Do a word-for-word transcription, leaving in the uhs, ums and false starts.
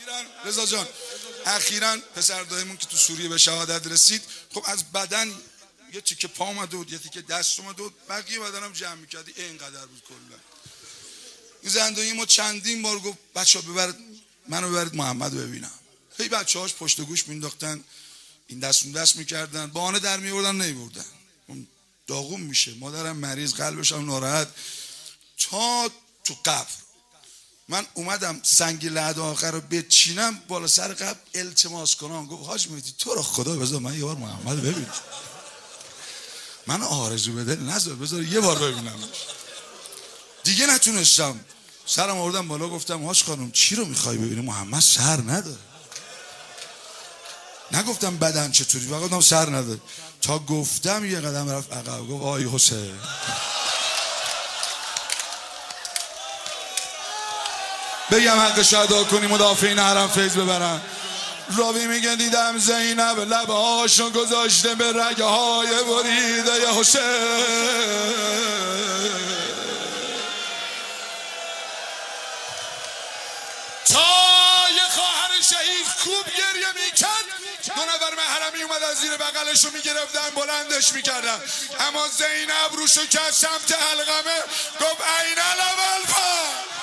رضا جان اخیراً پسردایمون که تو سوریه به شهادت رسید، خب از بدن یه تیکه پا اومده بود، یه تیکه دست اومده بود، بقیه بدنم جمع می‌کردی اینقدر بود کلا. این زندانی ما چندین بار گفت بچه‌ها ببرید منو ببرید محمدو ببینم. هی بچه‌هاش پشت گوش مینداختن، این دست اون دست می‌کردن، بهانه در می‌آوردن نمی‌بردن. داغون میشه، مادرم مریض، قلبش هم ناراحت. تا تو قبر من اومدم سنگ لحد آخر رو بچینم بالا سر قبر التماس کنم، گفت حاج مهدی تو رو خدا بذار من یه بار محمد ببینم، من آرزو بده نذار بذار یه بار ببینم. دیگه نتونستم، سرم آوردم بالا گفتم حاج خانم چی رو میخوای ببینی؟ محمد سر نداره. نگفتم بدن چطوری، فقط گفتم سر نداره. تا گفتم یه قدم رفت عقب، گفت آی حسین. بگم حقش ادا کنی مدافعین حرم فیض ببرن. راوی میگه دیدم زینب لبه هاشو گذاشته به رگه های بریده ی حسین. تا یه خواهر شهید خوب گریه میکرد، دو نفر محرمی اومد از زیر بغلشو میگرفتن بلندش میکردن، اما زینب روشو کرد سمت حلقمه، گفت این الاول